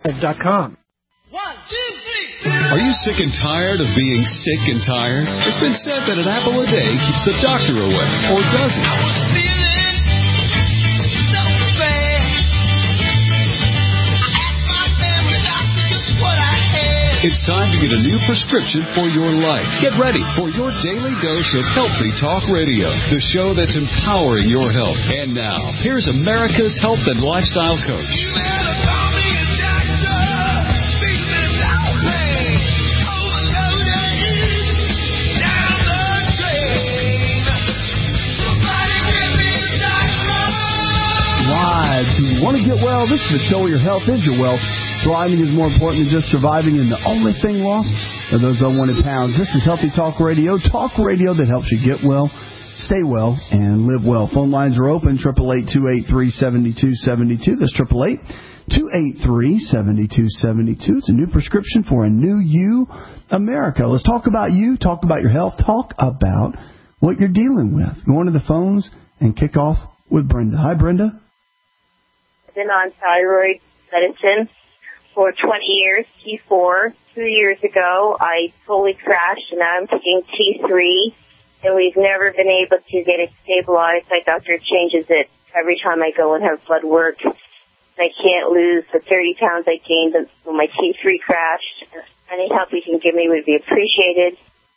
Live.com. 1, 2, 3. Are you sick and tired of being sick and tired? It's been said that an apple a day keeps the doctor away, or does it? I was feeling so bad. I asked my family doctor just what I had. It's time to get a new prescription for your life. Get ready for your daily dose of Healthy Talk Radio, the show that's empowering your health. And now, here's America's health and lifestyle coach. If you want to get well, this is the show where your health is your wealth. Thriving is more important than just surviving, and the only thing lost are those unwanted pounds. This is Healthy Talk Radio that helps you get well, stay well, and live well. Phone lines are open, 888-283-7272. That's 888-283-7272. It's a new prescription for a new you, America. Let's talk about you, talk about your health, talk about what you're dealing with. Go on to the phones and kick off with Brenda. Hi, Brenda. I've been on thyroid medicine for 20 years, T4. 2 years ago, I fully crashed, and now I'm taking T3, and we've never been able to get it stabilized. My doctor changes it every time I go and have blood work. I can't lose the 30 pounds I gained when my T3 crashed. Any help you can give me would be appreciated.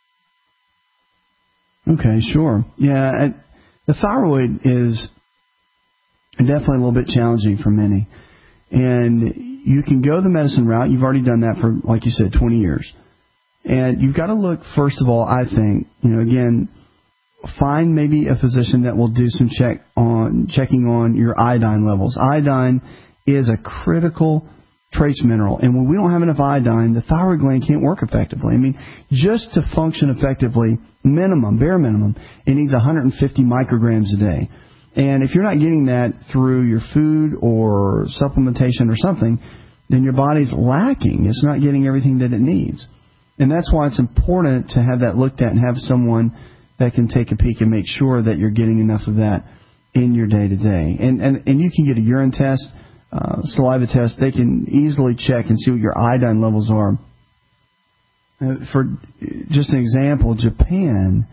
Okay, sure. Yeah, the thyroid is definitely a little bit challenging for many. And you can go the medicine route. You've already done that for, like you said, 20 years. And you've got to look, first of all, I think, again, find maybe a physician that will do some checking on your iodine levels. Iodine is a critical trace mineral. And when we don't have enough iodine, the thyroid gland can't work effectively. I mean, just to function effectively, bare minimum, it needs 150 micrograms a day. And if you're not getting that through your food or supplementation or something, then your body's lacking. It's not getting everything that it needs. And that's why it's important to have that looked at and have someone that can take a peek and make sure that you're getting enough of that in your day-to-day. And you can get a urine test, saliva test. They can easily check and see what your iodine levels are. For just an example, Japan,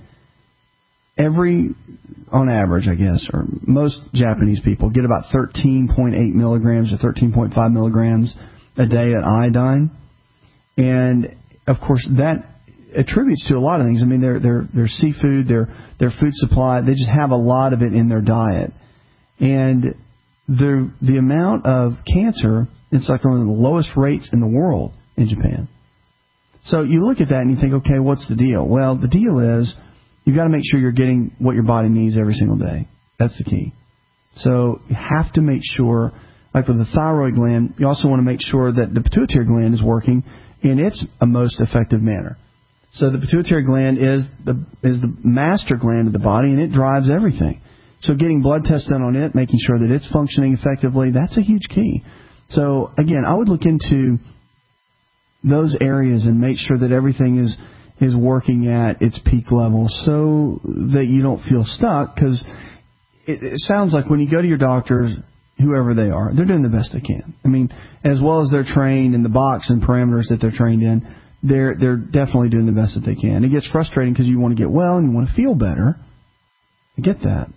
on average, I guess, or most Japanese people get about 13.8 milligrams or 13.5 milligrams a day of iodine. And, of course, that attributes to a lot of things. I mean, their seafood, their food supply, they just have a lot of it in their diet. And the amount of cancer, it's like one of the lowest rates in the world in Japan. So you look at that and you think, okay, what's the deal? Well, the deal is you've got to make sure you're getting what your body needs every single day. That's the key. So you have to make sure, like with the thyroid gland, you also want to make sure that the pituitary gland is working in its most effective manner. So the pituitary gland is the master gland of the body, and it drives everything. So getting blood tests done on it, making sure that it's functioning effectively, that's a huge key. So, again, I would look into those areas and make sure that everything is working at its peak level so that you don't feel stuck, because it sounds like when you go to your doctors, whoever they are, they're doing the best they can. I mean, as well as they're trained in the box and parameters that they're trained in, they're definitely doing the best that they can. It gets frustrating because you want to get well and you want to feel better. I get that.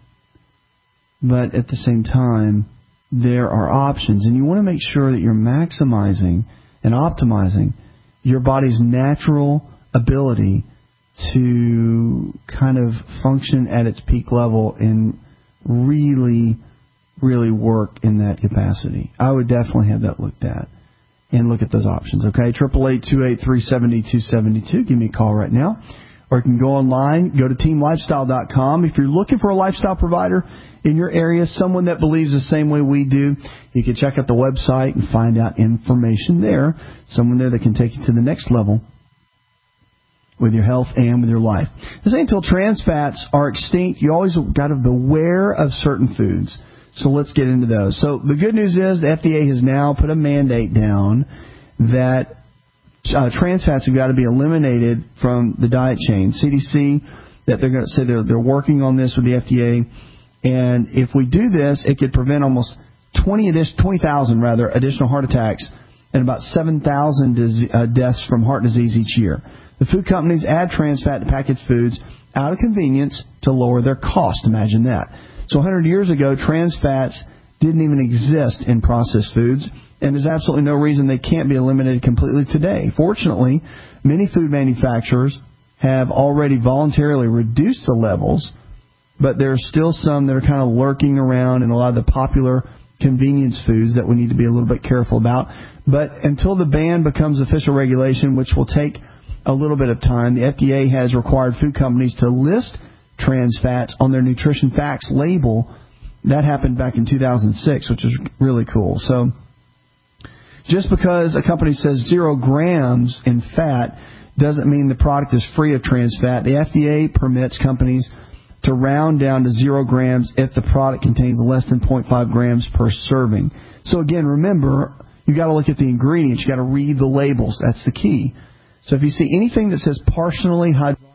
But at the same time, there are options, and you want to make sure that you're maximizing and optimizing your body's natural ability to kind of function at its peak level and really, really work in that capacity. I would definitely have that looked at and look at those options. Okay, 888-283-7272. Give me a call right now. Or you can go online, go to teamlifestyle.com. If you're looking for a lifestyle provider in your area, someone that believes the same way we do, you can check out the website and find out information there. Someone there that can take you to the next level with your health and with your life. This ain't until trans fats are extinct. You always got to beware of certain foods. So let's get into those. So the good news is the FDA has now put a mandate down that trans fats have got to be eliminated from the diet chain. CDC, that they're going to say they're working on this with the FDA, and if we do this, it could prevent almost 20,000 additional heart attacks and about 7,000 deaths from heart disease each year. The food companies add trans fat to packaged foods out of convenience to lower their cost. Imagine that. So 100 years ago, trans fats didn't even exist in processed foods, and there's absolutely no reason they can't be eliminated completely today. Fortunately, many food manufacturers have already voluntarily reduced the levels, but there are still some that are kind of lurking around in a lot of the popular convenience foods that we need to be a little bit careful about. But until the ban becomes official regulation, which will take a little bit of time, the FDA has required food companies to list trans fats on their nutrition facts label. That happened back in 2006, which is really cool. So just because a company says 0 grams in fat doesn't mean the product is free of trans fat. The FDA permits companies to round down to 0 grams if the product contains less than 0.5 grams per serving. So again, remember, you got to look at the ingredients. You got to read the labels. That's the key. So if you see anything that says partially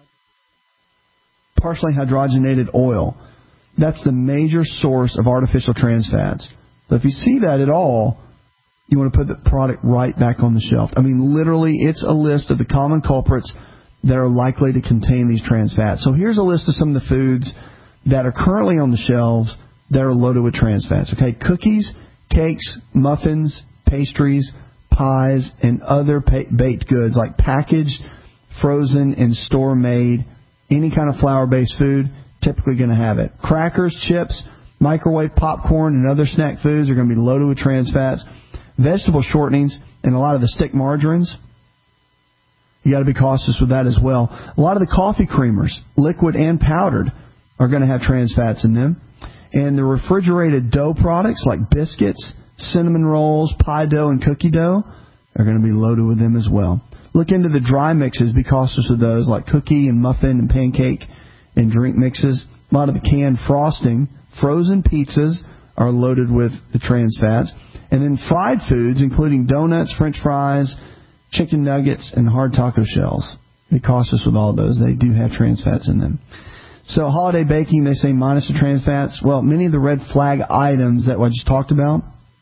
hydrogenated oil, that's the major source of artificial trans fats. So if you see that at all, you want to put the product right back on the shelf. I mean, literally, it's a list of the common culprits that are likely to contain these trans fats. So here's a list of some of the foods that are currently on the shelves that are loaded with trans fats. Okay, cookies, cakes, muffins, pastries, pies, and other baked goods like packaged, frozen, and store-made. Any kind of flour-based food, typically going to have it. Crackers, chips, microwave popcorn, and other snack foods are going to be loaded with trans fats. Vegetable shortenings and a lot of the stick margarines, you got to be cautious with that as well. A lot of the coffee creamers, liquid and powdered, are going to have trans fats in them. And the refrigerated dough products like biscuits, cinnamon rolls, pie dough, and cookie dough are going to be loaded with them as well. Look into the dry mixes. Be cautious of those like cookie and muffin and pancake and drink mixes. A lot of the canned frosting, frozen pizzas are loaded with the trans fats. And then fried foods, including donuts, French fries, chicken nuggets, and hard taco shells. Be cautious with all those. They do have trans fats in them. So holiday baking, they say minus the trans fats. Well, many of the red flag items that I just talked about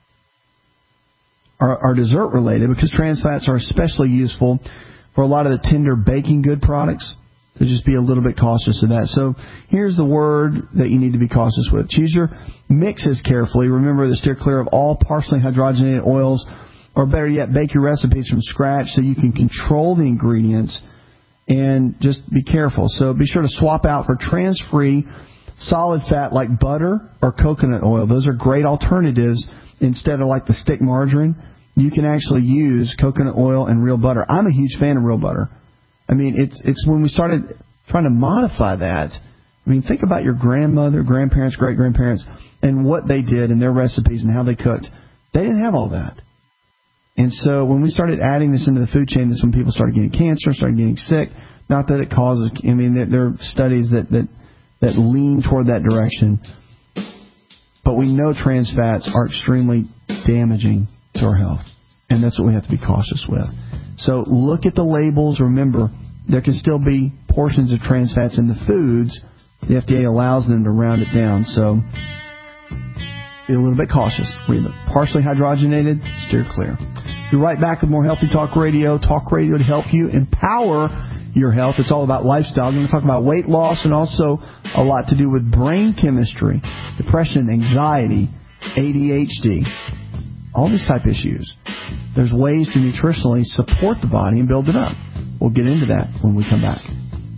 are dessert related because trans fats are especially useful for a lot of the tender baking good products. So just be a little bit cautious of that. So here's the word that you need to be cautious with. Choose your mixes carefully. Remember to steer clear of all partially hydrogenated oils, or better yet, bake your recipes from scratch so you can control the ingredients and just be careful. So be sure to swap out for trans-free solid fat like butter or coconut oil. Those are great alternatives instead of like the stick margarine. You can actually use coconut oil and real butter. I'm a huge fan of real butter. I mean, it's when we started trying to modify that. I mean, think about your grandmother, grandparents, great-grandparents, and what they did in their recipes and how they cooked. They didn't have all that. And so when we started adding this into the food chain, that's when people started getting cancer, started getting sick. Not that it causes, I mean, there are studies that lean toward that direction. But we know trans fats are extremely damaging to our health. And that's what we have to be cautious with. So look at the labels. Remember, there can still be portions of trans fats in the foods. The FDA allows them to round it down. So be a little bit cautious. Read them. Partially hydrogenated, steer clear. Be right back with more Healthy Talk Radio. Talk radio to help you empower your health. It's all about lifestyle. I'm going to talk about weight loss and also a lot to do with brain chemistry, depression, anxiety, ADHD, all these type issues. There's ways to nutritionally support the body and build it up. We'll get into that when we come back.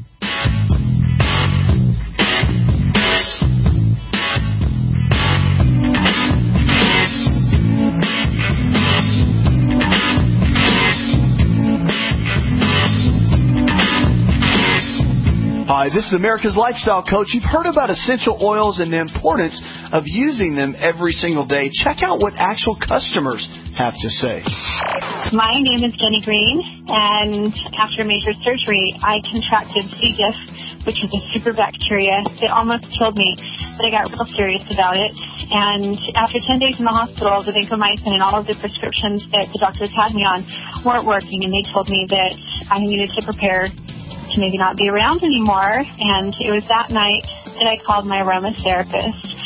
Hi, this is America's Lifestyle Coach. You've heard about essential oils and the importance of using them every single day. Check out what actual customers have to say. My name is Jenny Green, and after major surgery, I contracted C. diff, which is a super bacteria. It almost killed me, but I got real serious about it. And after 10 days in the hospital, the vancomycin and all of the prescriptions that the doctors had me on weren't working, and they told me that I needed to prepare to maybe not be around anymore. And it was that night that I called my aromatherapist,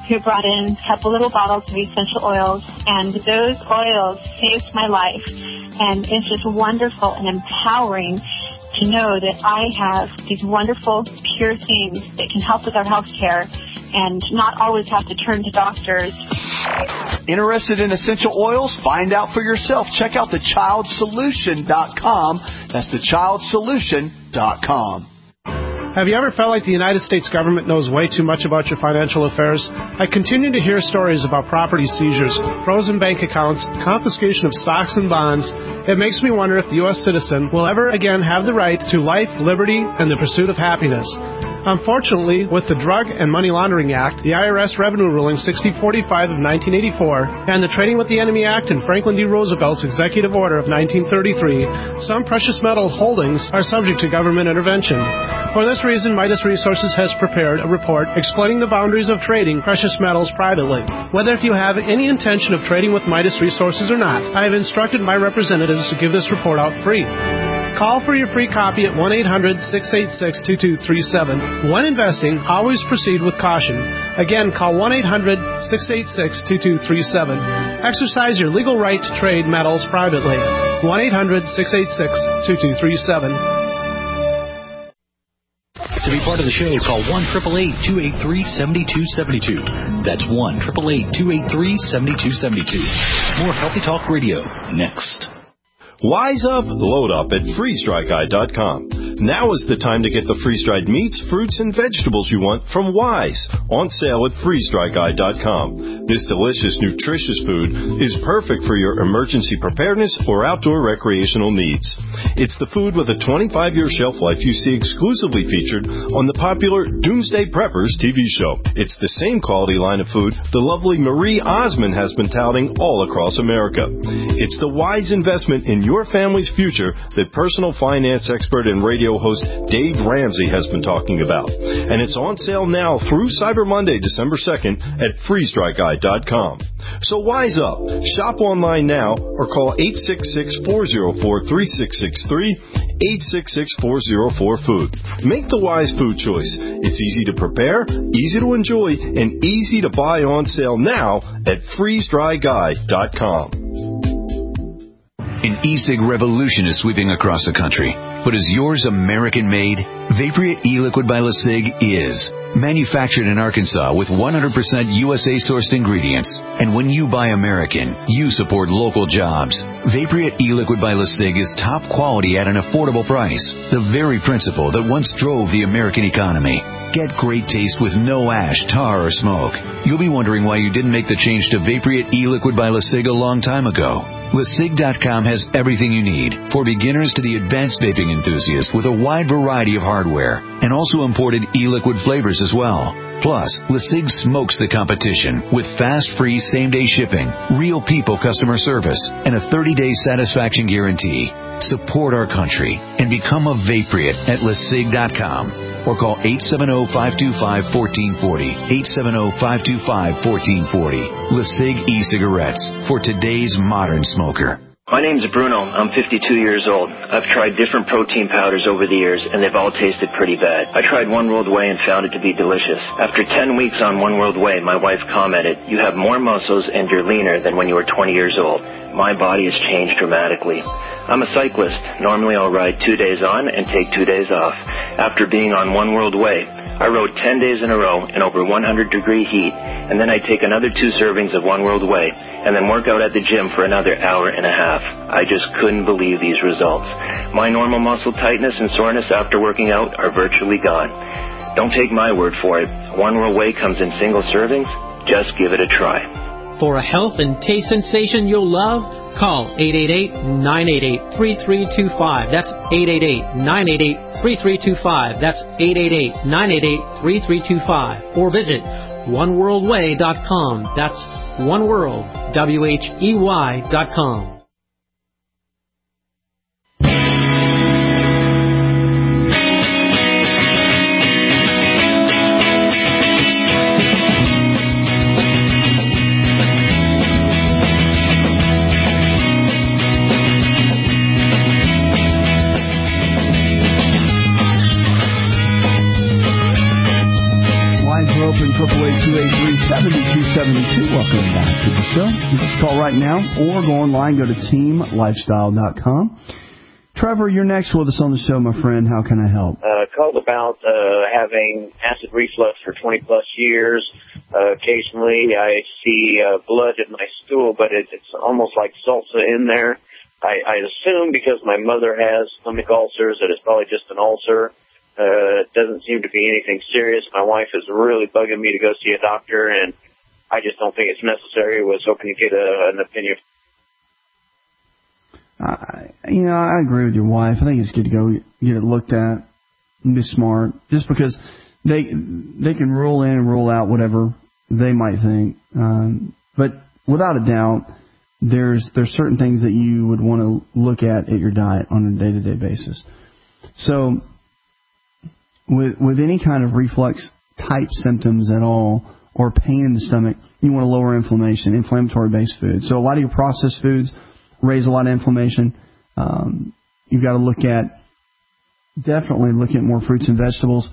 who brought in a couple little bottles of essential oils, and those oils saved my life. And it's just wonderful and empowering to know that I have these wonderful, pure things that can help with our health care and not always have to turn to doctors. Interested in essential oils? Find out for yourself. Check out thechildsolution.com. That's thechildsolution.com. Have you ever felt like the United States government knows way too much about your financial affairs? I continue to hear stories about property seizures, frozen bank accounts, confiscation of stocks and bonds. It makes me wonder if the U.S. citizen will ever again have the right to life, liberty, and the pursuit of happiness. Unfortunately, with the Drug and Money Laundering Act, the IRS Revenue Ruling 6045 of 1984, and the Trading with the Enemy Act and Franklin D. Roosevelt's Executive Order of 1933, some precious metal holdings are subject to government intervention. For this reason, Midas Resources has prepared a report explaining the boundaries of trading precious metals privately. Whether if you have any intention of trading with Midas Resources or not, I have instructed my representatives to give this report out free. Call for your free copy at 1-800-686-2237. When investing, always proceed with caution. Again, call 1-800-686-2237. Exercise your legal right to trade metals privately. 1-800-686-2237. To be part of the show, call 1-888-283-7272. That's 1-888-283-7272. More Healthy Talk Radio next. Wise up, load up at freeze-dried.com. Now is the time to get the freeze-dried meats, fruits, and vegetables you want from Wise. On sale at freeze-dried.com. This delicious, nutritious food is perfect for your emergency preparedness or outdoor recreational needs. It's the food with a 25-year shelf life you see exclusively featured on the popular Doomsday Preppers TV show. It's the same quality line of food the lovely Marie Osmond has been touting all across America. It's the wise investment in your family's future that personal finance expert and radio host Dave Ramsey has been talking about. And it's on sale now through Cyber Monday, December 2nd at freeze-dry-guide.com. So wise up. Shop online now or call 866-404-3663, 866-404-FOOD. Make the wise food choice. It's easy to prepare, easy to enjoy, and easy to buy on sale now at freeze-dry-guide.com. An e-cig revolution is sweeping across the country. But is yours American-made? Vaporeat e-liquid by LeSig is. Manufactured in Arkansas with 100% USA-sourced ingredients. And when you buy American, you support local jobs. Vaporeat e-liquid by LeSig is top quality at an affordable price. The very principle that once drove the American economy. Get great taste with no ash, tar, or smoke. You'll be wondering why you didn't make the change to Vaporeat e-liquid by LeSig a long time ago. LeSig.com has everything you need, for beginners to the advanced vaping enthusiast, with a wide variety of hardware, and also imported e-liquid flavors as well. Plus, LeSig smokes the competition with fast, free, same-day shipping, real people customer service, and a 30-day satisfaction guarantee. Support our country and become a Vaporeat at LeSig.com or call 870-525-1440, 870-525-1440. LeSig e-cigarettes for today's modern smoker. My name's Bruno. I'm 52 years old. I've tried different protein powders over the years, and they've all tasted pretty bad. I tried One World Whey and found it to be delicious. After 10 weeks on One World Whey, my wife commented, "You have more muscles and you're leaner than when you were 20 years old." My body has changed dramatically. I'm a cyclist. Normally I'll ride 2 days on and take 2 days off. After being on One World Whey, I rode 10 days in a row in over 100-degree heat, and then I take another 2 servings of One World Whey, and then work out at the gym for another hour and a half. I just couldn't believe these results. My normal muscle tightness and soreness after working out are virtually gone. Don't take my word for it. One World Whey comes in single servings. Just give it a try. For a health and taste sensation you'll love, call 888-988-3325. That's 888-988-3325. That's 888-988-3325. Or visit oneworldwhey.com. That's oneworld.com. Open 888-283-7272. to the show. You can call right now or go online, go to teamlifestyle.com. Trevor, you're next with us on the show, my friend. How can I help? Called about having acid reflux for 20-plus years. Occasionally I see blood in my stool, but it's almost like salsa in there. I assume because my mother has stomach ulcers that it's probably just an ulcer. It doesn't seem to be anything serious. My wife is really bugging me to go see a doctor, and I just don't think it's necessary. I was hoping to get an opinion. I agree with your wife. I think it's good to go get it looked at and be smart, just because they can rule in and rule out whatever they might think. But without a doubt, there's certain things that you would want to look at your diet on a day-to-day basis. So with any kind of reflux type symptoms at all, or pain in the stomach, you want to lower inflammation, inflammatory-based foods. So a lot of your processed foods raise a lot of inflammation. You've got to definitely look at more fruits and vegetables.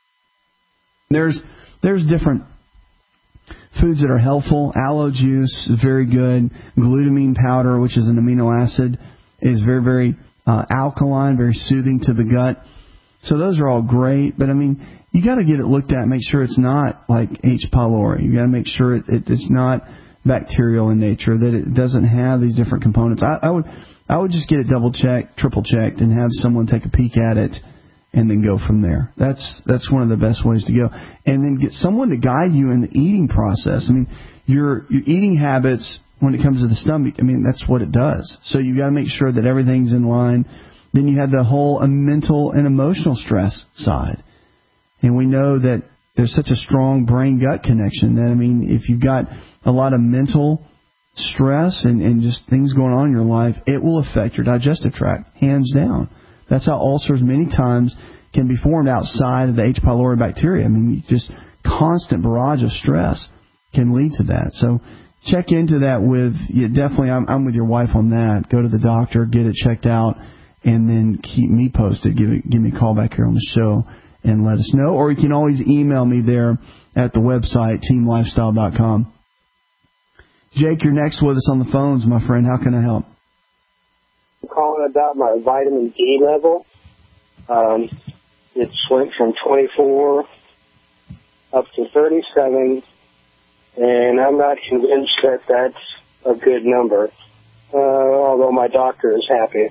There's different foods that are helpful. Aloe juice is very good. Glutamine powder, which is an amino acid, is very, very alkaline, very soothing to the gut. So those are all great. But, you got to get it looked at and make sure it's not like H. pylori. You got to make sure it's not bacterial in nature, that it doesn't have these different components. I would just get it double checked, triple checked, and have someone take a peek at it, and then go from there. That's one of the best ways to go. And then get someone to guide you in the eating process. Your eating habits when it comes to the stomach, that's what it does. So you got to make sure that everything's in line. Then you have the whole mental and emotional stress side. And we know that there's such a strong brain-gut connection that, if you've got a lot of mental stress and just things going on in your life, it will affect your digestive tract, hands down. That's how ulcers many times can be formed outside of the H. pylori bacteria. Just constant barrage of stress can lead to that. So check into that definitely, I'm with your wife on that. Go to the doctor, get it checked out, and then keep me posted. Give me a call back here on the show and let us know. Or you can always email me there at the website, teamlifestyle.com. Jake, you're next with us on the phones, my friend. How can I help? I'm calling about my vitamin D level. It went from 24 up to 37, and I'm not convinced that that's a good number, although my doctor is happy.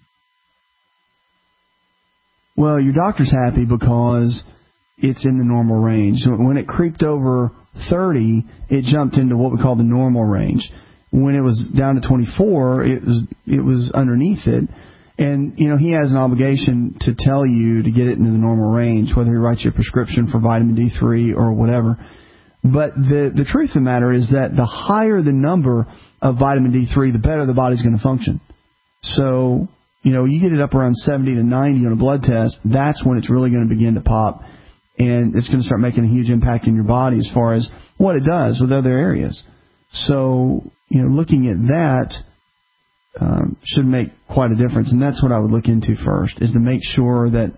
Well, your doctor's happy because it's in the normal range. When it creeped over 30, it jumped into what we call the normal range. When it was down to 24, it was underneath it. And, he has an obligation to tell you to get it into the normal range, whether he writes you a prescription for vitamin D3 or whatever. But the truth of the matter is that the higher the number of vitamin D3, the better the body's going to function. So, you get it up around 70 to 90 on a blood test, that's when it's really going to begin to pop. And it's going to start making a huge impact in your body as far as what it does with other areas. So, looking at that should make quite a difference. And that's what I would look into first, is to make sure that,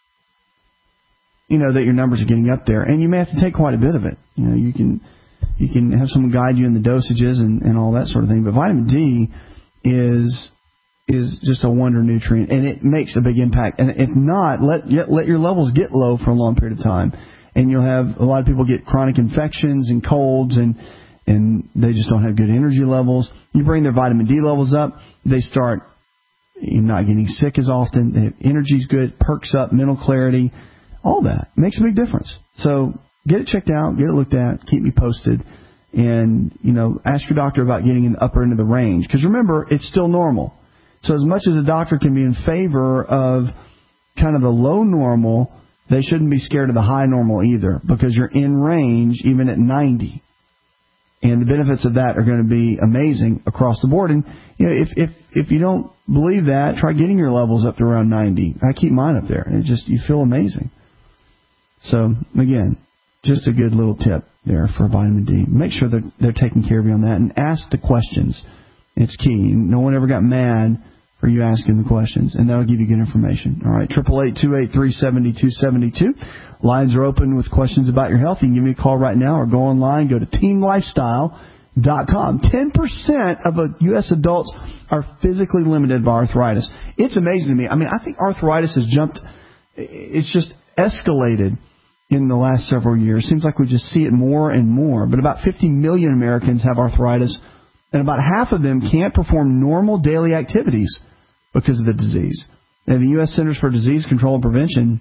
that your numbers are getting up there. And you may have to take quite a bit of it. You can have someone guide you in the dosages and all that sort of thing. But vitamin D is just a wonder nutrient, and it makes a big impact. And if not, let your levels get low for a long period of time, and you'll have a lot of people get chronic infections and colds, and they just don't have good energy levels. You bring their vitamin D levels up, they start not getting sick as often. They have energy's good, perks up, mental clarity, all that. It makes a big difference. So get it checked out, get it looked at, keep me posted, and ask your doctor about getting in the upper end of the range. Because remember, it's still normal. So as much as a doctor can be in favor of kind of the low normal, they shouldn't be scared of the high normal either, because you're in range even at 90. And the benefits of that are going to be amazing across the board. And if you don't believe that, try getting your levels up to around 90. I keep mine up there. You feel amazing. So again, just a good little tip there for vitamin D. Make sure they're taking care of you on that, and ask the questions. It's key. No one ever got mad for you asking the questions, and that'll give you good information. All right, 888-283-7272. Lines are open with questions about your health. You can give me a call right now, or go online, go to Team Lifestyle, herbalihealer.com. 10% of U.S. adults are physically limited by arthritis. It's amazing to me. I mean, I think arthritis has jumped. It's just escalated in the last several years. Seems like we just see it more and more. But about 50 million Americans have arthritis, and about half of them can't perform normal daily activities because of the disease. And the U.S. Centers for Disease Control and Prevention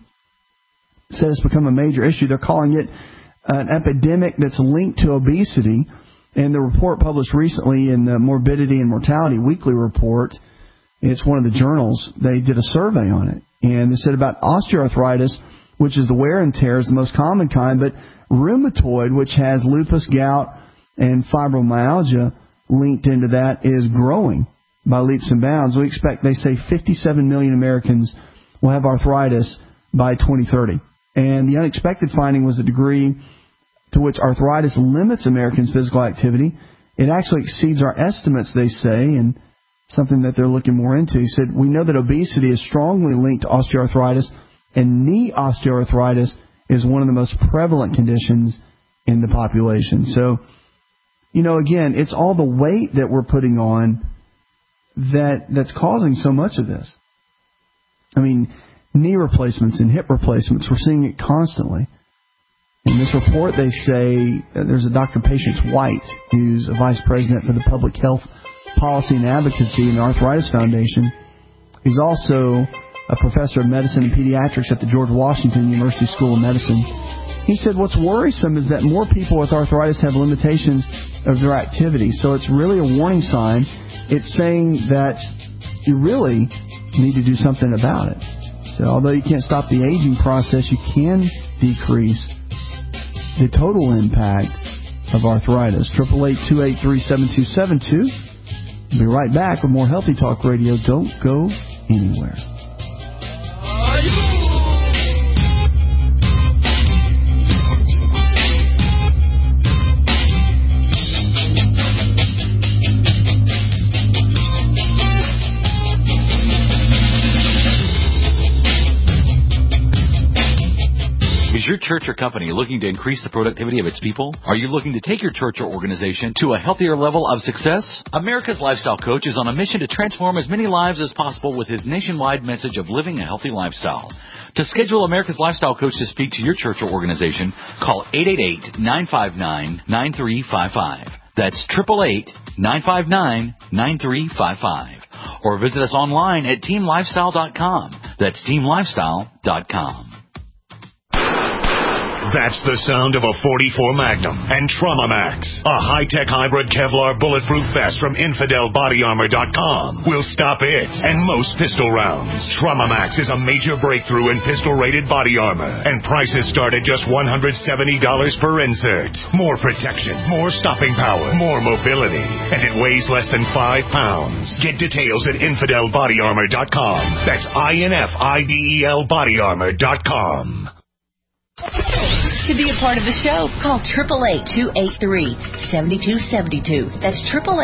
said it's become a major issue. They're calling it an epidemic that's linked to obesity. And the report published recently in the Morbidity and Mortality Weekly Report, it's one of the journals, they did a survey on it. And they said about osteoarthritis, which is the wear and tear, is the most common kind, but rheumatoid, which has lupus, gout, and fibromyalgia linked into that, is growing by leaps and bounds. We expect, they say, 57 million Americans will have arthritis by 2030. And the unexpected finding was the degree to which arthritis limits Americans' physical activity. It actually exceeds our estimates, they say, and something that they're looking more into. He said, we know that obesity is strongly linked to osteoarthritis, and knee osteoarthritis is one of the most prevalent conditions in the population. So, again, it's all the weight that we're putting on that's causing so much of this. I mean, knee replacements and hip replacements, we're seeing it constantly. In this report, they say there's a Dr. Patience White, who's a vice president for the Public Health Policy and Advocacy in the Arthritis Foundation. He's also a professor of medicine and pediatrics at the George Washington University School of Medicine. He said what's worrisome is that more people with arthritis have limitations of their activity. So it's really a warning sign. It's saying that you really need to do something about it. So although you can't stop the aging process, you can decrease the total impact of arthritis. 888-283-7272. We'll be right back with more Healthy Talk Radio. Don't go anywhere. Is your church or company looking to increase the productivity of its people? Are you looking to take your church or organization to a healthier level of success? America's Lifestyle Coach is on a mission to transform as many lives as possible with his nationwide message of living a healthy lifestyle. To schedule America's Lifestyle Coach to speak to your church or organization, call 888-959-9355. That's 888-959-9355. Or visit us online at teamlifestyle.com. That's teamlifestyle.com. That's the sound of a .44 Magnum and Trauma Max, a high-tech hybrid Kevlar bulletproof vest from InfidelBodyArmor.com. Will stop it and most pistol rounds. Trauma Max is a major breakthrough in pistol-rated body armor, and prices start at just $170 per insert. More protection, more stopping power, more mobility, and it weighs less than 5 pounds. Get details at InfidelBodyArmor.com. That's INFIDEL BodyArmor.com. To be a part of the show, call 888-283-7272. That's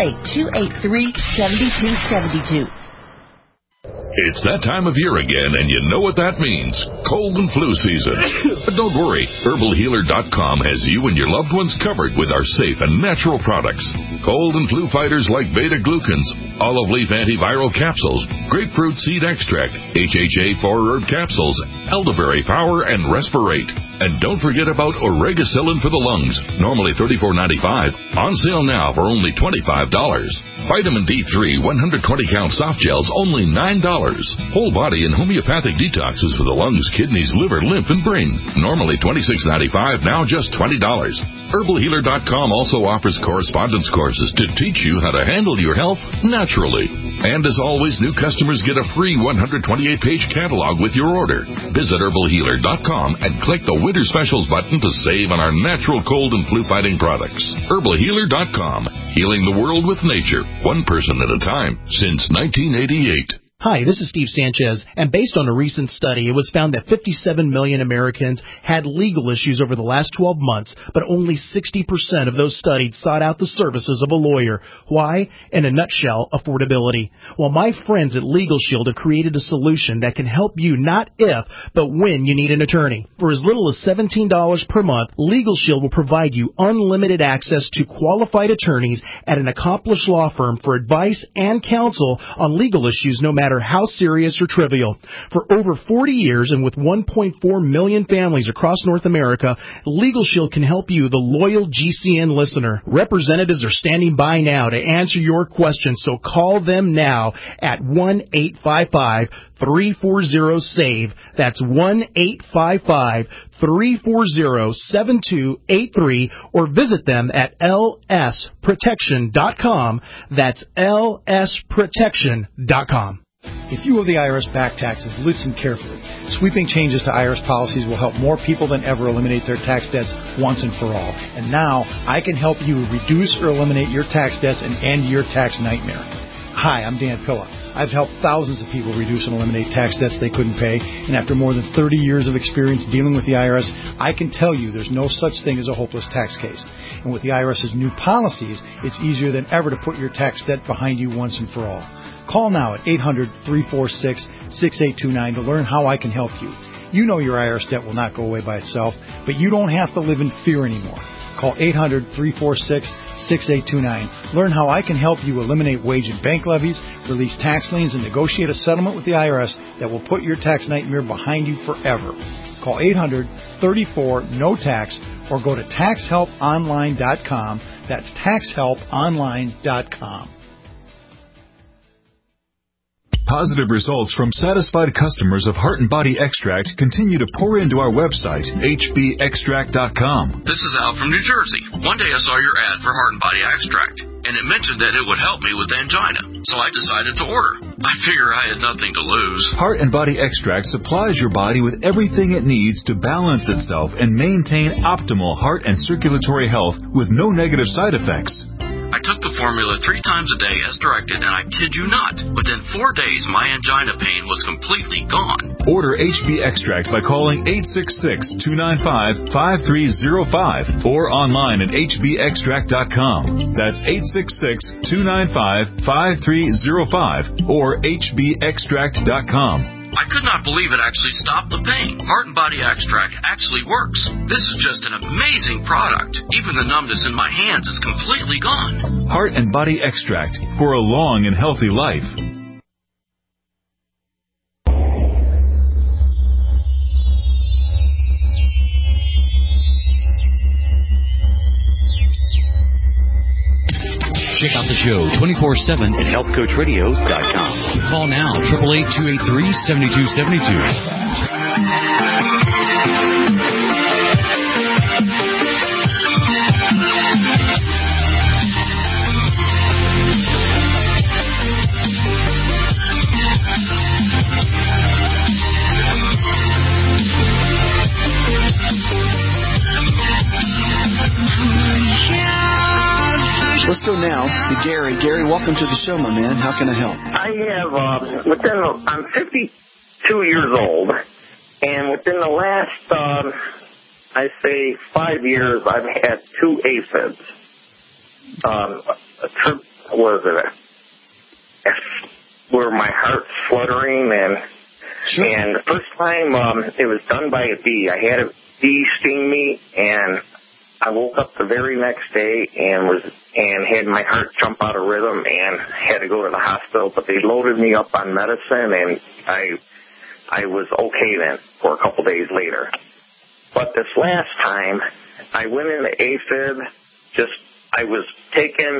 888-283-7272. It's that time of year again, and you know what that means. Cold and flu season. But don't worry. HerbalHealer.com has you and your loved ones covered with our safe and natural products. Cold and flu fighters like beta-glucans, olive leaf antiviral capsules, grapefruit seed extract, HHA 4-herb capsules, elderberry power, and Respirate. And don't forget about Oregacillin for the lungs, normally $34.95, on sale now for only $25. Vitamin D3 120-count soft gels, only $9. Whole body and homeopathic detoxes for the lungs, kidneys, liver, lymph, and brain, normally $26.95, now just $20. HerbalHealer.com also offers correspondence courses to teach you how to handle your health naturally. And as always, new customers get a free 128-page catalog with your order. Visit HerbalHealer.com and click the Winter Specials button to save on our natural cold and flu-fighting products. HerbalHealer.com, healing the world with nature, one person at a time, since 1988. Hi, this is Steve Sanchez, and based on a recent study, it was found that 57 million Americans had legal issues over the last 12 months, but only 60% of those studied sought out the services of a lawyer. Why? In a nutshell, affordability. Well, my friends at Legal Shield have created a solution that can help you not if, but when you need an attorney. For as little as $17 per month, Legal Shield will provide you unlimited access to qualified attorneys at an accomplished law firm for advice and counsel on legal issues no matter how serious or trivial. For over 40 years and with 1.4 million families across North America, Legal Shield can help you, the loyal GCN listener. Representatives are standing by now to answer your questions, so call them now at 1-855-340-SAVE. That's 1-855-340-7283, or visit them at lsprotection.com. That's lsprotection.com. If you owe the IRS back taxes, listen carefully. Sweeping changes to IRS policies will help more people than ever eliminate their tax debts once and for all. And now, I can help you reduce or eliminate your tax debts and end your tax nightmare. Hi, I'm Dan Pilla. I've helped thousands of people reduce and eliminate tax debts they couldn't pay, and after more than 30 years of experience dealing with the IRS, I can tell you there's no such thing as a hopeless tax case. And with the IRS's new policies, it's easier than ever to put your tax debt behind you once and for all. Call now at 800-346-6829 to learn how I can help you. You know your IRS debt will not go away by itself, but you don't have to live in fear anymore. Call 800-346-6829. Learn how I can help you eliminate wage and bank levies, release tax liens, and negotiate a settlement with the IRS that will put your tax nightmare behind you forever. Call 800-34-NO-TAX or go to taxhelponline.com. That's taxhelponline.com. Positive results from satisfied customers of Heart and Body Extract continue to pour into our website, hbextract.com. This is Al from New Jersey. One day I saw your ad for Heart and Body Extract, and it mentioned that it would help me with angina, so I decided to order. I figure I had nothing to lose. Heart and Body Extract supplies your body with everything it needs to balance itself and maintain optimal heart and circulatory health with no negative side effects. I took the formula 3 times a day as directed, and I kid you not, within 4 days my angina pain was completely gone. Order HB Extract by calling 866-295-5305 or online at hbextract.com. That's 866-295-5305 or hbextract.com. I could not believe it actually stopped the pain. Heart and Body Extract actually works. This is just an amazing product. Even the numbness in my hands is completely gone. Heart and Body Extract for a long and healthy life. Check out the show 24/7 at healthcoachradio.com. Call now, 888-372-7222. Let's go now to Gary. Gary, welcome to the show, my man. How can I help? I have, I'm 52 years old, and within the last, I say 5 years, I've had 2 AFibs. A trip where my heart's fluttering, and the first time it was done by a bee. I had a bee sting me, and I woke up the very next day and had my heart jump out of rhythm and had to go to the hospital. But they loaded me up on medicine, and I was okay then for a couple days later. But this last time, I went into AFib. I was taking,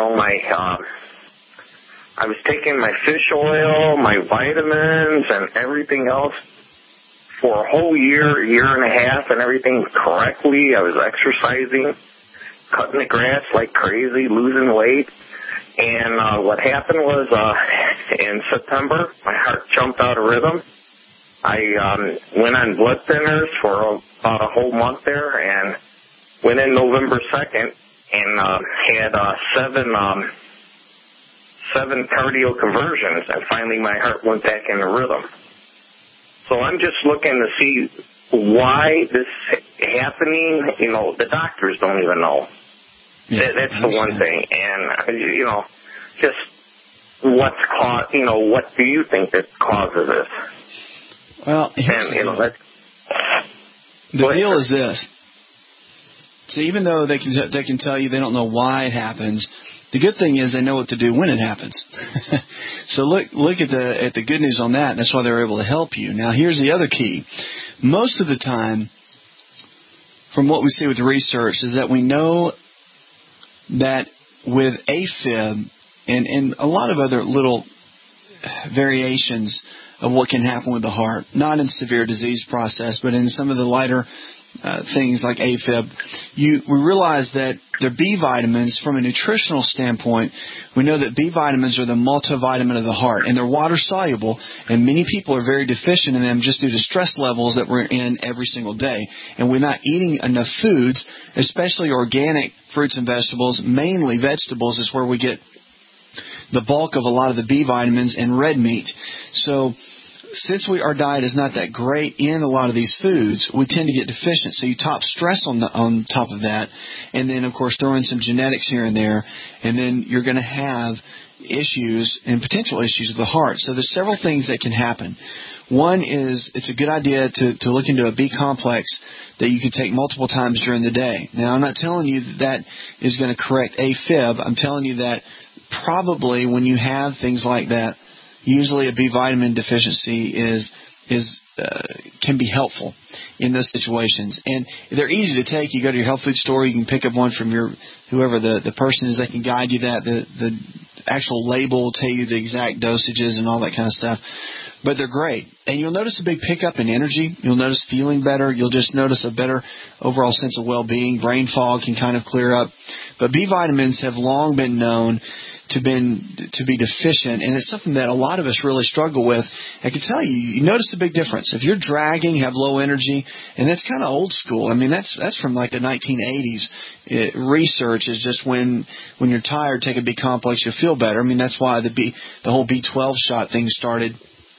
I was taking my fish oil, my vitamins, and everything else for a whole year and a half, and everything correctly. I was exercising, cutting the grass like crazy, losing weight. And what happened was in September, my heart jumped out of rhythm. I went on blood thinners for about a whole month there, and went in November 2nd and had 7 cardio conversions, and finally my heart went back in a rhythm. So I'm just looking to see why this is happening. You know, the doctors don't even know. Yeah, that's the one thing. And, you know, just what do you think that causes this? Well, the deal is this. So even though they can tell you they don't know why it happens, the good thing is they know what to do when it happens. So look at the good news on that. That's why they're able to help you. Now here's the other key. Most of the time, from what we see with the research, is that we know that with AFib and a lot of other little variations of what can happen with the heart, not in severe disease process, but in some of the lighter things like AFib, we realize that the B vitamins, from a nutritional standpoint, we know that B vitamins are the multivitamin of the heart, and they're water soluble, and many people are very deficient in them just due to stress levels that we're in every single day. And we're not eating enough foods, especially organic fruits and vegetables. Mainly vegetables is where we get the bulk of a lot of the B vitamins, and red meat. So since our diet is not that great in a lot of these foods, we tend to get deficient. So you top stress on top of that, and then, of course, throw in some genetics here and there, and then you're going to have issues and potential issues with the heart. So there's several things that can happen. One is it's a good idea to look into a B complex that you can take multiple times during the day. Now, I'm not telling you that is going to correct AFib. I'm telling you that probably when you have things like that, usually a B vitamin deficiency can be helpful in those situations. And they're easy to take. You go to your health food store, you can pick up one from whoever the person is that can guide you that. The actual label will tell you the exact dosages and all that kind of stuff. But they're great. And you'll notice a big pickup in energy. You'll notice feeling better. You'll just notice a better overall sense of well-being. Brain fog can kind of clear up. But B vitamins have long been known to be deficient, and it's something that a lot of us really struggle with. I can tell you notice a big difference. If you're dragging, have low energy, and that's kind of old school. I mean, that's from like the 1980s. Research is just when you're tired, take a B complex, you'll feel better. I mean, that's why the whole B12 shot thing started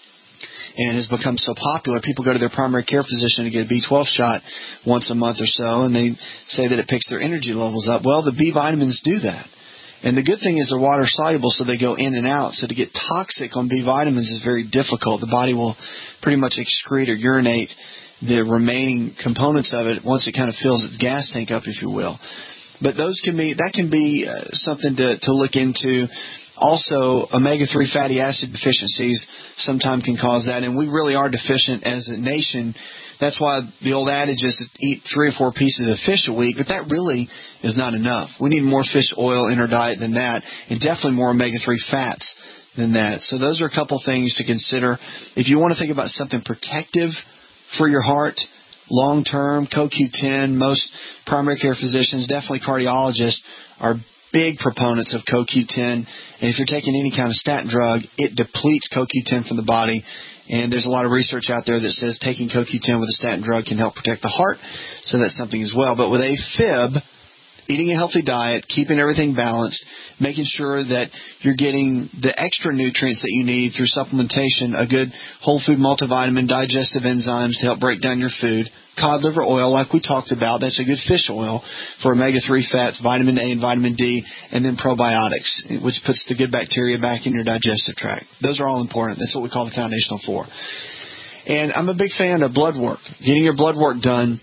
and has become so popular. People go to their primary care physician to get a B12 shot once a month or so, and they say that it picks their energy levels up. Well, the B vitamins do that. And the good thing is they're water soluble, so they go in and out. So to get toxic on B vitamins is very difficult. The body will pretty much excrete or urinate the remaining components of it once it kind of fills its gas tank up, if you will. But that can be something to look into. Also, omega-3 fatty acid deficiencies sometimes can cause that, and we really are deficient as a nation. That's why the old adage is to eat 3 or 4 pieces of fish a week, but that really is not enough. We need more fish oil in our diet than that, and definitely more omega-3 fats than that. So those are a couple things to consider. If you want to think about something protective for your heart, long-term, CoQ10, most primary care physicians, definitely cardiologists, are big proponents of CoQ10. And if you're taking any kind of statin drug, it depletes CoQ10 from the body. And there's a lot of research out there that says taking CoQ10 with a statin drug can help protect the heart. So that's something as well. But with AFib, eating a healthy diet, keeping everything balanced, making sure that you're getting the extra nutrients that you need through supplementation, a good whole food multivitamin, digestive enzymes to help break down your food, cod liver oil like we talked about, that's a good fish oil for omega-3 fats, vitamin A and vitamin D, and then probiotics, which puts the good bacteria back in your digestive tract. Those are all important. That's what we call the foundational 4. And I'm a big fan of blood work, getting your blood work done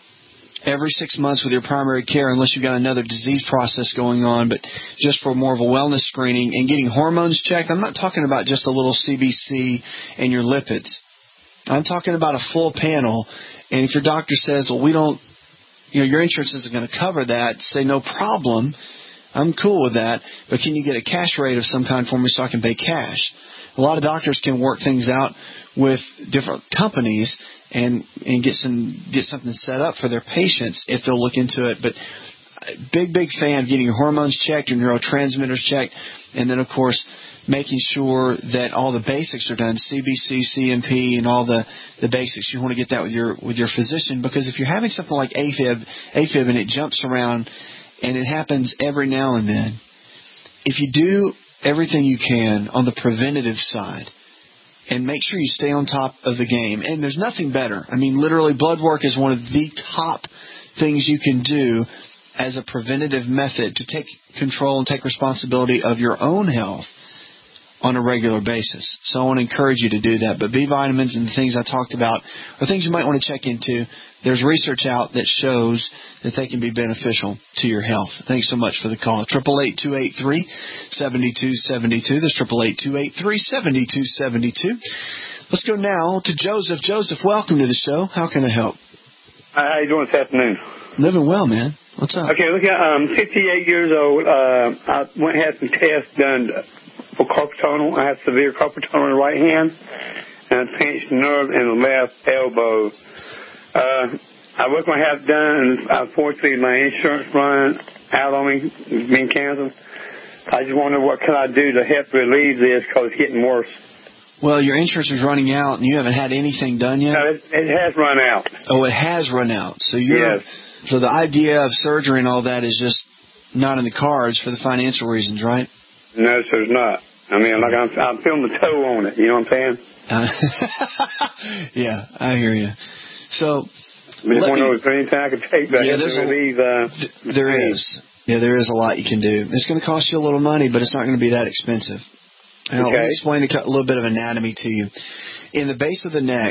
every 6 months with your primary care, unless you've got another disease process going on, but just for more of a wellness screening and getting hormones checked. I'm not talking about just a little CBC and your lipids. I'm talking about a full panel. And if your doctor says, well, we don't, your insurance isn't going to cover that, say no problem. I'm cool with that. But can you get a cash rate of some kind for me so I can pay cash? A lot of doctors can work things out with different companies and get something set up for their patients if they'll look into it. But big fan of getting your hormones checked, your neurotransmitters checked, and then, of course, making sure that all the basics are done, CBC, CMP, and all the basics. You want to get that with your physician, because if you're having something like AFib and it jumps around and it happens every now and then, if you do everything you can on the preventative side. And make sure you stay on top of the game. And there's nothing better. I mean, literally, blood work is one of the top things you can do as a preventative method to take control and take responsibility of your own health on a regular basis. So I want to encourage you to do that. But B vitamins and the things I talked about are things you might want to check into. There's research out that shows that they can be beneficial to your health. Thanks so much for the call. 888-283-7272. That's 888-283-7272. Let's go now to Joseph. Joseph, welcome to the show. How can I help? How you doing this afternoon? Living well, man. What's up? Okay, look, I'm 58 years old. I went and had some tests done for carpal tunnel. I have severe carpal tunnel in the right hand and a pinched nerve in the left elbow. I was going to have done, and unfortunately my insurance run out on me, being canceled. I just wonder what can I do to help relieve this because it's getting worse. Well, your insurance is running out and you haven't had anything done yet? No, it has run out. Oh, it has run out. So yes. So the idea of surgery and all that is just not in the cards for the financial reasons, right? No, sir, it's not. I mean, like I'm feeling the toe on it. You know what I'm saying? Yeah, I hear you. So, I just want to know if there's anything I could take back to relieve. There is. Yeah, there is a lot you can do. It's going to cost you a little money, but it's not going to be that expensive. Now, let me explain a little bit of anatomy to you. In the base of the neck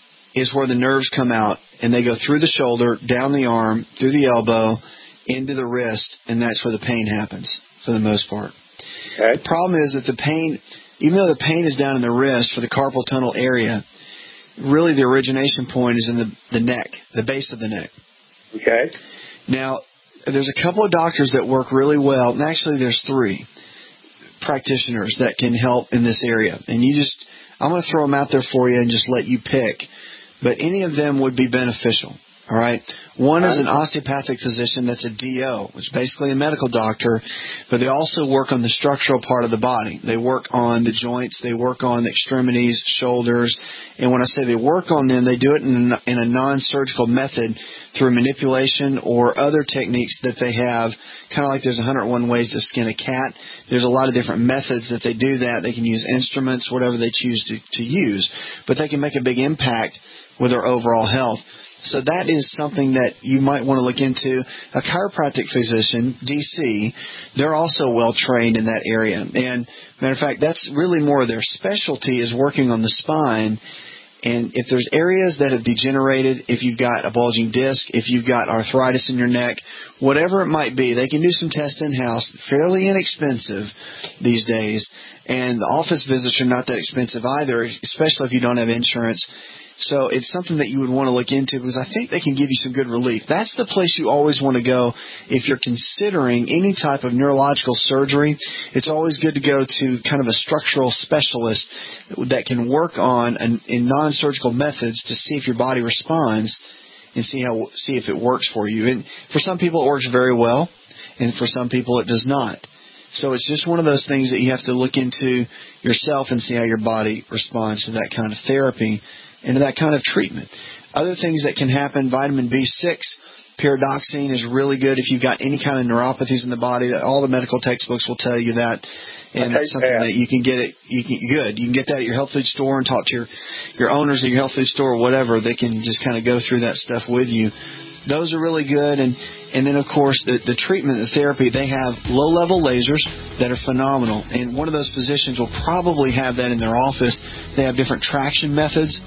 is where the nerves come out, and they go through the shoulder, down the arm, through the elbow, into the wrist, and that's where the pain happens for the most part. Okay. The problem is that the pain, even though the pain is down in the wrist for the carpal tunnel area, really the origination point is in the neck, the base of the neck. Okay. Now, there's a couple of doctors that work really well, and actually there's 3 practitioners that can help in this area. And I'm going to throw them out there for you and just let you pick. But any of them would be beneficial. All right. One is an osteopathic physician that's a DO, which is basically a medical doctor, but they also work on the structural part of the body. They work on the joints, they work on the extremities, shoulders, and when I say they work on them, they do it in a non-surgical method through manipulation or other techniques that they have, kind of like there's 101 ways to skin a cat. There's a lot of different methods that they do that. They can use instruments, whatever they choose to use, but they can make a big impact with their overall health. So that is something that you might want to look into. A chiropractic physician, DC, they're also well trained in that area. And matter of fact, that's really more their specialty is working on the spine. And if there's areas that have degenerated, if you've got a bulging disc, if you've got arthritis in your neck, whatever it might be, they can do some tests in-house, fairly inexpensive these days. And the office visits are not that expensive either, especially if you don't have insurance. So it's something that you would want to look into because I think they can give you some good relief. That's the place you always want to go if you're considering any type of neurological surgery. It's always good to go to kind of a structural specialist that can work on in non-surgical methods to see if your body responds and see if it works for you. And for some people it works very well, and for some people it does not. So it's just one of those things that you have to look into yourself and see how your body responds to that kind of therapy and to that kind of treatment. Other things that can happen, vitamin B6, pyridoxine is really good if you've got any kind of neuropathies in the body. All the medical textbooks will tell you that. And it's something that you can get You can get that at your health food store and talk to your owners of your health food store or whatever. They can just kind of go through that stuff with you. Those are really good. And then, of course, the treatment, the therapy, they have low-level lasers that are phenomenal. And one of those physicians will probably have that in their office. They have different traction methods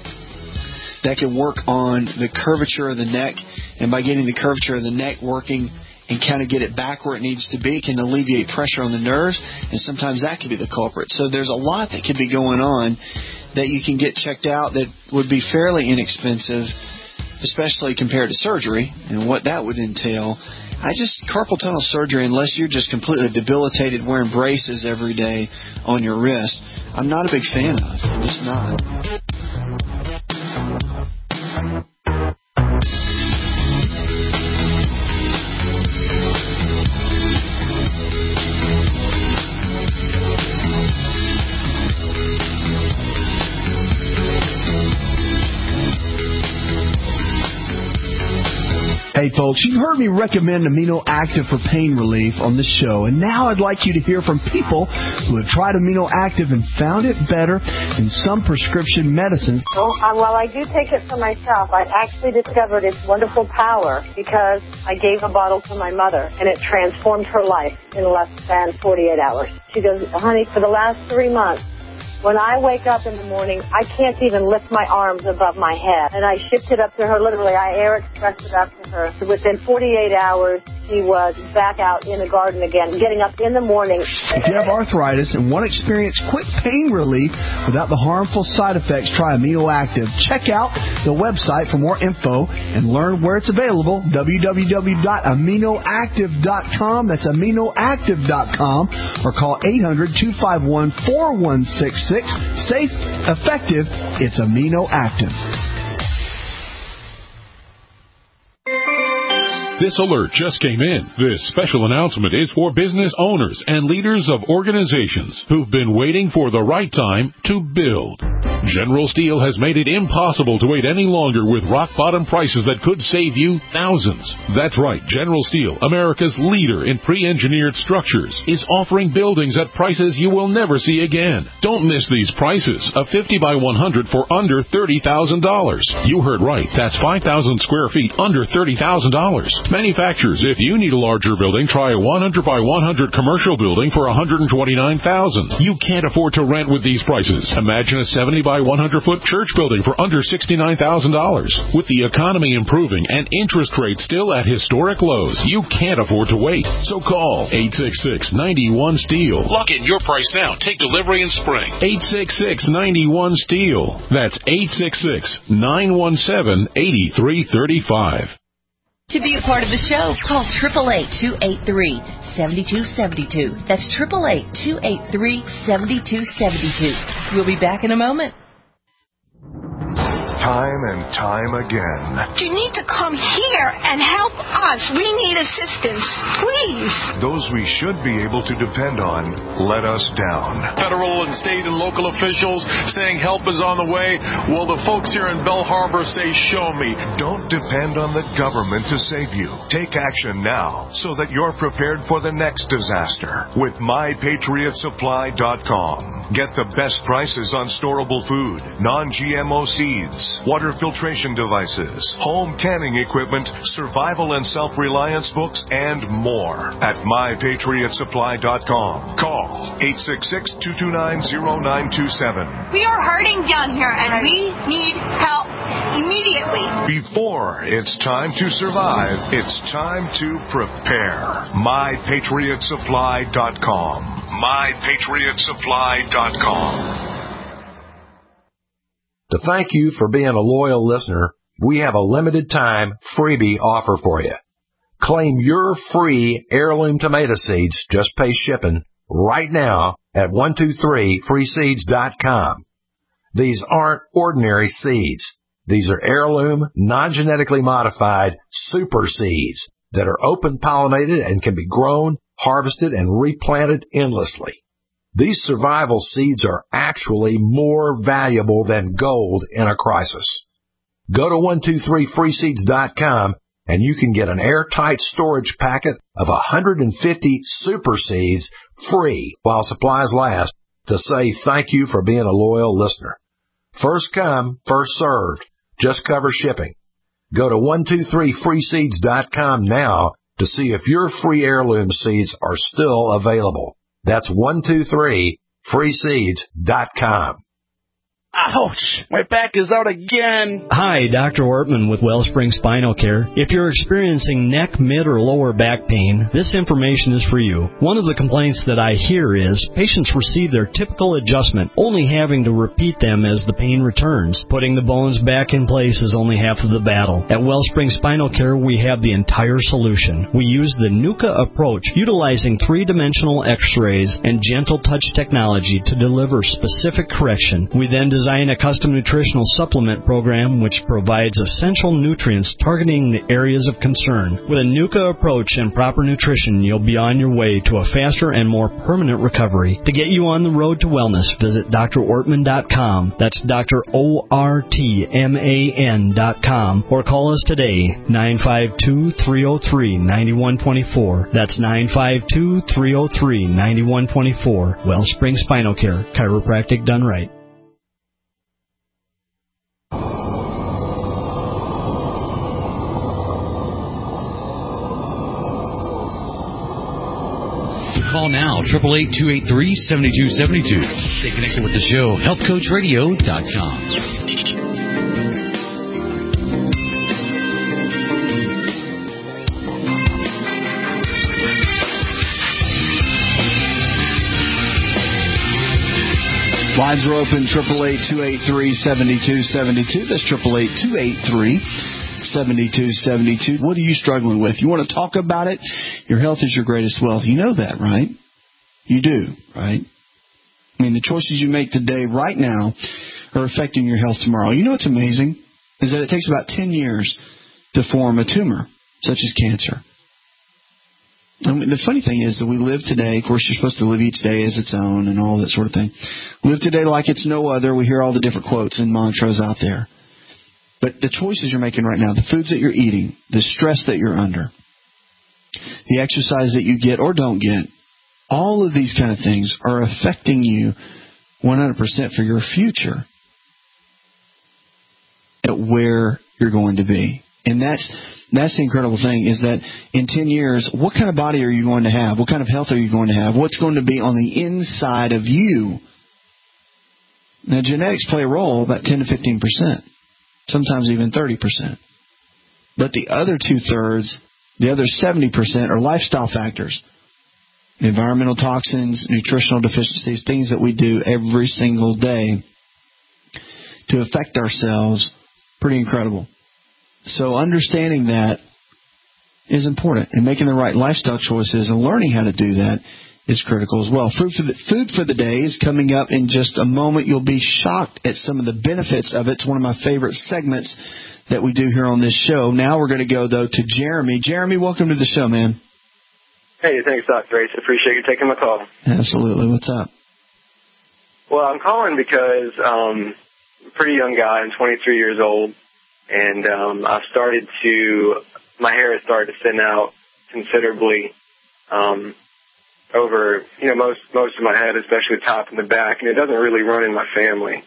that can work on the curvature of the neck. And by getting the curvature of the neck working and kind of get it back where it needs to be, can alleviate pressure on the nerves. And sometimes that could be the culprit. So there's a lot that could be going on that you can get checked out that would be fairly inexpensive, especially compared to surgery and what that would entail. Carpal tunnel surgery, unless you're just completely debilitated wearing braces every day on your wrist, I'm not a big fan of. I'm just not. Hey, Hey, folks, you've heard me recommend Amino Active for pain relief on this show, and now I'd like you to hear from people who have tried Amino Active and found it better than some prescription medicines. Well, while I do take it for myself, I actually discovered its wonderful power because I gave a bottle to my mother, and it transformed her life in less than 48 hours. She goes, honey, for the last 3 months, when I wake up in the morning, I can't even lift my arms above my head. And I shipped it up to her, literally. I air expressed it up to her. Within 48 hours, she was back out in the garden again, getting up in the morning. If you have arthritis and want to experience quick pain relief without the harmful side effects, try Amino Active. Check out the website for more info and learn where it's available, www.aminoactive.com. That's aminoactive.com, or call 800-251-4166. Safe, effective, it's Amino Active. This alert just came in. This special announcement is for business owners and leaders of organizations who've been waiting for the right time to build. General Steel has made it impossible to wait any longer with rock-bottom prices that could save you thousands. That's right, General Steel, America's leader in pre-engineered structures, is offering buildings at prices you will never see again. Don't miss these prices. A 50 by 100 for under $30,000. You heard right. That's 5,000 square feet under $30,000. Manufacturers, if you need a larger building, try a 100 by 100 commercial building for $129,000. You can't afford to rent with these prices. Imagine a 70 by 100-foot church building for under $69,000. With the economy improving and interest rates still at historic lows, you can't afford to wait. So call 866-91-STEEL. Lock in your price now. Take delivery in spring. 866-91-STEEL. That's 866-917-8335. To be a part of the show, call 888-283-7272. That's 888-283-7272. We'll be back in a moment. Time and time again. You need to come here and help us. We need assistance. Please. Those we should be able to depend on let us down. Federal and state and local officials saying help is on the way. Well, the folks here in Belle Harbor say, show me. Don't depend on the government to save you. Take action now so that you're prepared for the next disaster with MyPatriotSupply.com. Get the best prices on storable food, non-GMO seeds, water filtration devices, home canning equipment, survival and self-reliance books, and more at MyPatriotSupply.com. Call 866-229-0927. We are hurting down here, and we need help immediately. Before it's time to survive, it's time to prepare. MyPatriotSupply.com. MyPatriotSupply.com. To thank you for being a loyal listener, we have a limited time freebie offer for you. Claim your free heirloom tomato seeds, just pay shipping, right now at 123freeseeds.com. These aren't ordinary seeds. These are heirloom, non-genetically modified super seeds that are open pollinated and can be grown, harvested, and replanted endlessly. These survival seeds are actually more valuable than gold in a crisis. Go to 123freeseeds.com and you can get an airtight storage packet of 150 super seeds free while supplies last to say thank you for being a loyal listener. First come, first served. Just cover shipping. Go to 123freeseeds.com now to see if your free heirloom seeds are still available. That's 123freeseeds.com. Ouch! My back is out again. Hi, Dr. Ortman with Wellspring Spinal Care. If you're experiencing neck, mid, or lower back pain, this information is for you. One of the complaints that I hear is patients receive their typical adjustment, only having to repeat them as the pain returns. Putting the bones back in place is only half of the battle. At Wellspring Spinal Care, we have the entire solution. We use the NUCA approach, utilizing three-dimensional x-rays and gentle touch technology to deliver specific correction. We then design design a custom nutritional supplement program which provides essential nutrients targeting the areas of concern. With a NUCA approach and proper nutrition, you'll be on your way to a faster and more permanent recovery. To get you on the road to wellness, visit drortman.com. That's drortman.com. Or call us today, 952-303-9124. That's 952-303-9124. Wellspring Spinal Care, chiropractic done right. Call now, 888-283-7272. Stay connected with the show, healthcoachradio.com. Lines are open, 888-283-7272. That's 888-283-7272. What are you struggling with? You want to talk about it? Your health is your greatest wealth. You know that, right? You do, right? I mean, the choices you make today, right now, are affecting your health tomorrow. You know what's amazing? Is that it takes about 10 years to form a tumor, such as cancer. I mean, the funny thing is that we live today, of course, you're supposed to live each day as its own and all that sort of thing. Live today like it's no other. We hear all the different quotes and mantras out there. But the choices you're making right now, the foods that you're eating, the stress that you're under, the exercise that you get or don't get, all of these kind of things are affecting you 100% for your future at where you're going to be. And that's the incredible thing, is that in 10 years, what kind of body are you going to have? What kind of health are you going to have? What's going to be on the inside of you? Now, genetics play a role, about 10 to 15%, sometimes even 30%. But the other two-thirds, the other 70% are lifestyle factors. Environmental toxins, nutritional deficiencies, things that we do every single day to affect ourselves. Pretty incredible. So understanding that is important, and making the right lifestyle choices and learning how to do that is critical as well. Food for the day is coming up in just a moment. You'll be shocked at some of the benefits of it. It's one of my favorite segments that we do here on this show. Now we're going to go, though, to Jeremy. Jeremy, welcome to the show, man. Hey, thanks, Dr. Ace. I appreciate you taking my call. Absolutely. What's up? Well, I'm calling because I'm a pretty young guy. I'm 23 years old. And my hair has started to thin out considerably over, most of my head, especially the top and the back, and it doesn't really run in my family.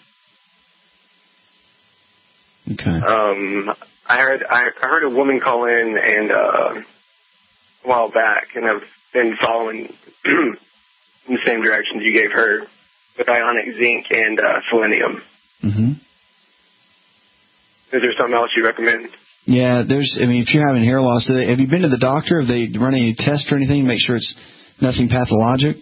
Okay. I heard a woman call in and a while back, and I've been following in the same directions you gave her with ionic zinc and selenium. Mm-hmm. Is there something else you recommend? Yeah, if you're having hair loss, have you been to the doctor? Have they run any tests or anything to make sure it's nothing pathologic?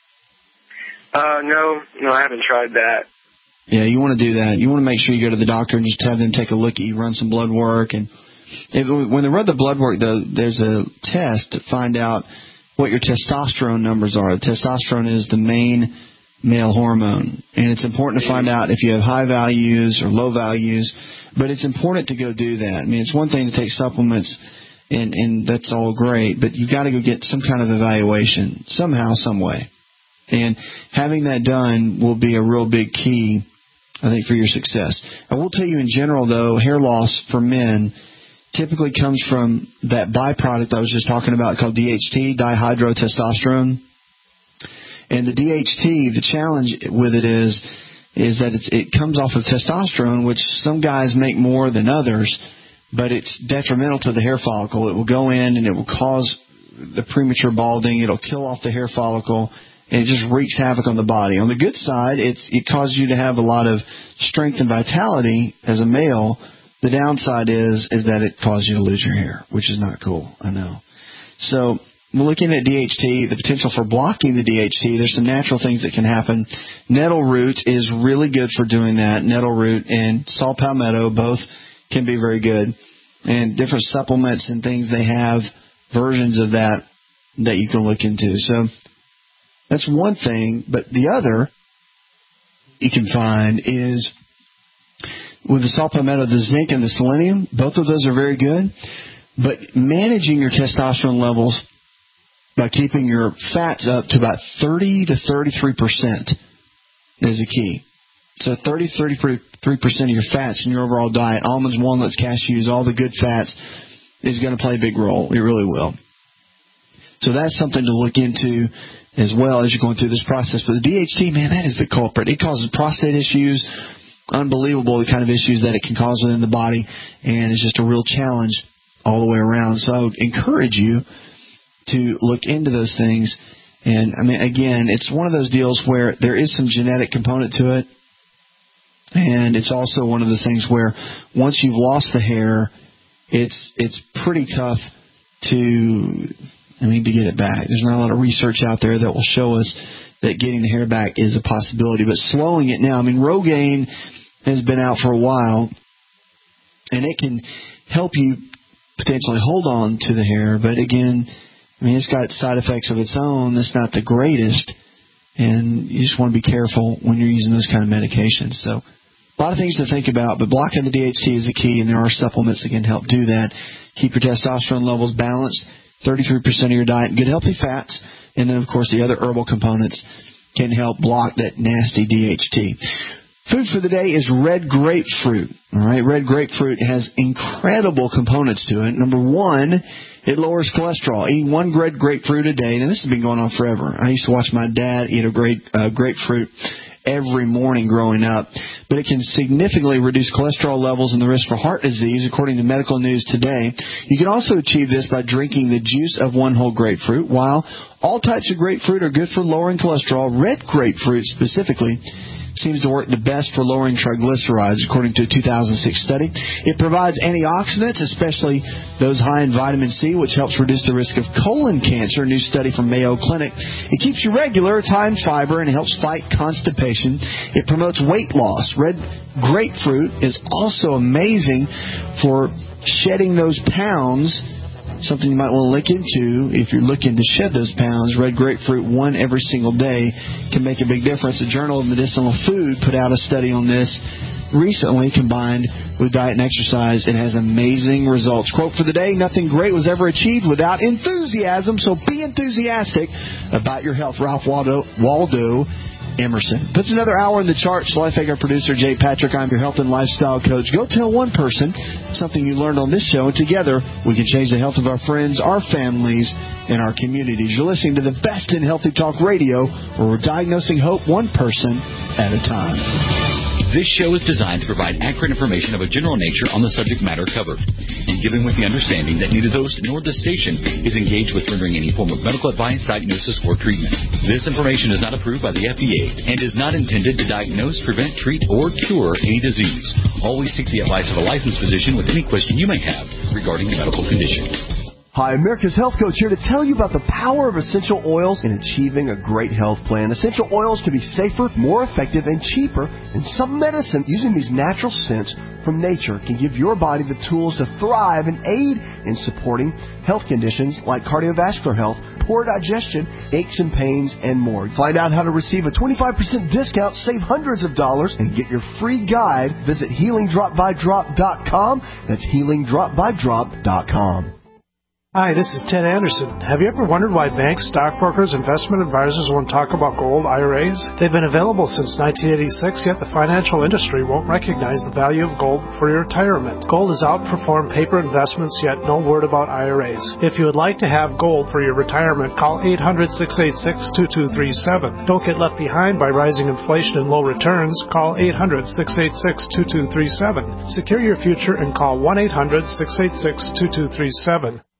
No, I haven't tried that. Yeah, you want to do that. You want to make sure you go to the doctor and just have them take a look at you, run some blood work. And when they run the blood work, though, there's a test to find out what your testosterone numbers are. Testosterone is the main male hormone, and it's important to find out if you have high values or low values, but it's important to go do that. I mean, it's one thing to take supplements, and that's all great, but you've got to go get some kind of evaluation somehow, some way. And having that done will be a real big key, I think, for your success. I will tell you in general, though, hair loss for men typically comes from that byproduct I was just talking about called DHT, dihydrotestosterone. And the DHT, the challenge with it is that it comes off of testosterone, which some guys make more than others, but it's detrimental to the hair follicle. It will go in and it will cause the premature balding. It'll kill off the hair follicle, and it just wreaks havoc on the body. On the good side, it causes you to have a lot of strength and vitality as a male. The downside is that it causes you to lose your hair, which is not cool, I know. So we're looking at DHT, the potential for blocking the DHT. There's some natural things that can happen. Nettle root is really good for doing that. Nettle root and saw palmetto both can be very good. And different supplements and things, they have versions of that you can look into. So that's one thing. But the other you can find is with the saw palmetto, the zinc and the selenium, both of those are very good. But managing your testosterone levels by keeping your fats up to about 30 to 33% is a key. So 33% of your fats in your overall diet, almonds, walnuts, cashews, all the good fats, is going to play a big role. It really will. So that's something to look into as well as you're going through this process. But the DHT, man, that is the culprit. It causes prostate issues, unbelievable the kind of issues that it can cause within the body, and it's just a real challenge all the way around. So I would encourage you to look into those things. And, I mean, again, it's one of those deals where there is some genetic component to it, and it's also one of those things where once you've lost the hair, it's pretty tough to get it back. There's not a lot of research out there that will show us that getting the hair back is a possibility. But slowing it now, Rogaine has been out for a while, and it can help you potentially hold on to the hair. But again, it's got side effects of its own. That's not the greatest, and you just want to be careful when you're using those kind of medications. So a lot of things to think about, but blocking the DHT is the key, and there are supplements that can help do that. Keep your testosterone levels balanced, 33% of your diet, good healthy fats, and then, of course, the other herbal components can help block that nasty DHT. Food for the day is red grapefruit. All right, red grapefruit has incredible components to it. Number one, it lowers cholesterol. Eating one red grapefruit a day, and this has been going on forever. I used to watch my dad eat a grapefruit every morning growing up, but it can significantly reduce cholesterol levels and the risk for heart disease, according to Medical News Today. You can also achieve this by drinking the juice of one whole grapefruit. While all types of grapefruit are good for lowering cholesterol, red grapefruit specifically seems to work the best for lowering triglycerides, according to a 2006 study. It provides antioxidants, especially those high in vitamin C, which helps reduce the risk of colon cancer, a new study from Mayo Clinic. It keeps you regular, it's high in fiber, and it helps fight constipation. It promotes weight loss. Red grapefruit is also amazing for shedding those pounds, something you might want to look into if you're looking to shed those pounds. Red grapefruit, one every single day, can make a big difference. The Journal of Medicinal Food put out a study on this recently, combined with diet and exercise. It has amazing results. Quote for the day, nothing great was ever achieved without enthusiasm, so be enthusiastic about your health. Ralph Waldo Emerson. Puts another hour in the charts. Lifehacker producer Jay Patrick. I'm your health and lifestyle coach. Go tell one person something you learned on this show, and together we can change the health of our friends, our families, and our communities. You're listening to the best in healthy talk radio, where we're diagnosing hope one person at a time. This show is designed to provide accurate information of a general nature on the subject matter covered, and given with the understanding that neither the host nor the station is engaged with rendering any form of medical advice, diagnosis, or treatment. This information is not approved by the FDA and is not intended to diagnose, prevent, treat, or cure any disease. Always seek the advice of a licensed physician with any question you may have regarding a medical condition. Hi, America's Health Coach here to tell you about the power of essential oils in achieving a great health plan. Essential oils can be safer, more effective, and cheaper than some medicine. Using these natural scents from nature can give your body the tools to thrive and aid in supporting health conditions like cardiovascular health, poor digestion, aches and pains, and more. Find out how to receive a 25% discount, save hundreds of dollars, and get your free guide. Visit HealingDropByDrop.com. That's HealingDropByDrop.com. Hi, this is Ted Anderson. Have you ever wondered why banks, stockbrokers, investment advisors won't talk about gold IRAs? They've been available since 1986, yet the financial industry won't recognize the value of gold for your retirement. Gold has outperformed paper investments, yet no word about IRAs. If you would like to have gold for your retirement, call 800-686-2237. Don't get left behind by rising inflation and low returns. Call 800-686-2237. Secure your future and call 1-800-686-2237.